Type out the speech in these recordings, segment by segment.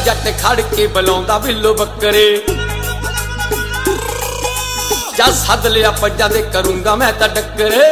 जट खड़ के बुलाउंदा बिल्लो बकरे जा सद लिया पंजां दे करूंगा मैं तां डकरे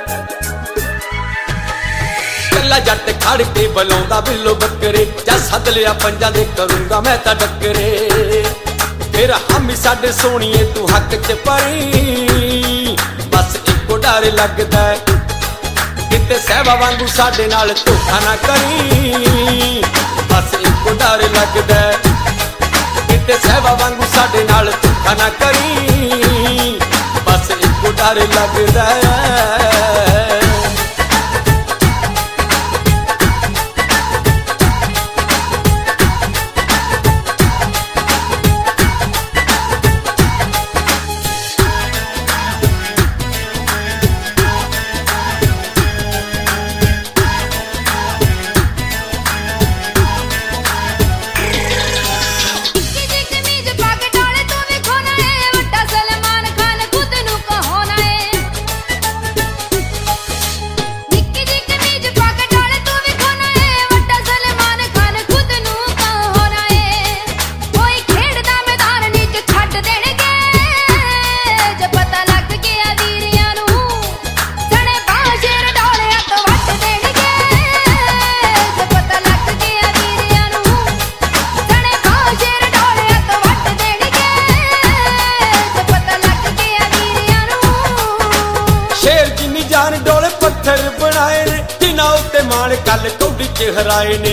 कला जट खड़ के बुलाउंदा बिल्लो बकरे जा सद लिया पंजां दे करूंगा मैं तां डकरे फिर हम साडे सोहणीए तू हक च परी बस इको डर लगदा किते सहबा वांगू साडे नाल धोखा ना करी बस इको डर लगदा किते सहबा वांगू साडे नाल धोखा ना करी बस इको डर लगदा डोले पत्थर बनाए ने तिना उत्ते मान कल कौडी च हराए ने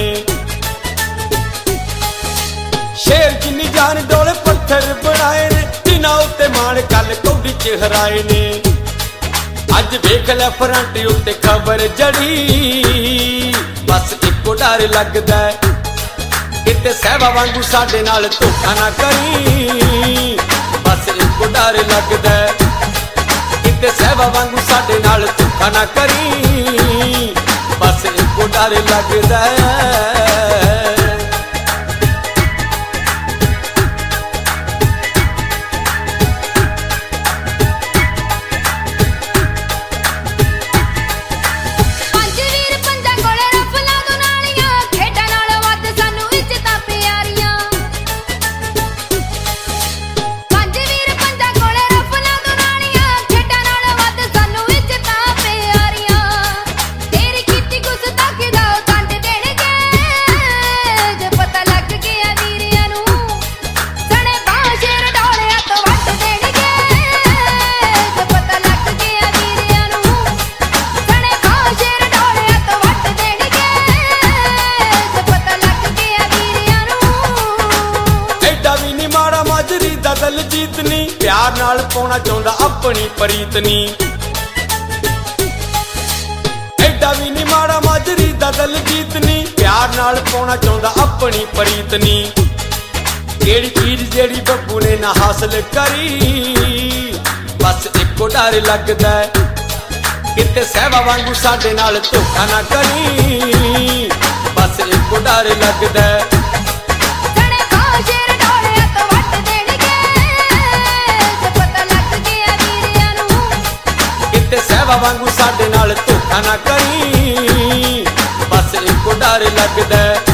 शेर जिन्नी जान डोले पत्थर बनाए ने तिना उत्ते मान कल कौडी च हराए ने अज वेख लै फ्रंट उत्ते खबर जड़ी बस इको डर लगदा किते सहबा वांगू साडे नाल धोखा ना करी बस इको डर लगदा किते सहबा वांगू साडे नाल धोखा ना करी बस इको डर लगदा दलजीत नी प्यार नाल पाउणा चाहुंदा अपनी प्रीत नी एडा भी नी माड़ा माजरी दा दलजीत नी प्यार नाल पाउणा चाहुंदा अपनी प्रीत नी केड़ी चीज जेड़ी बब्बू ने ना हासिल करी बस इको डर लगदा किते सहबा वांगू साडे नाल धोखा ना करी बस इको डर लगदा सहबा वांगू साडे नाल धोखा ना करी बस इको डर लगदा।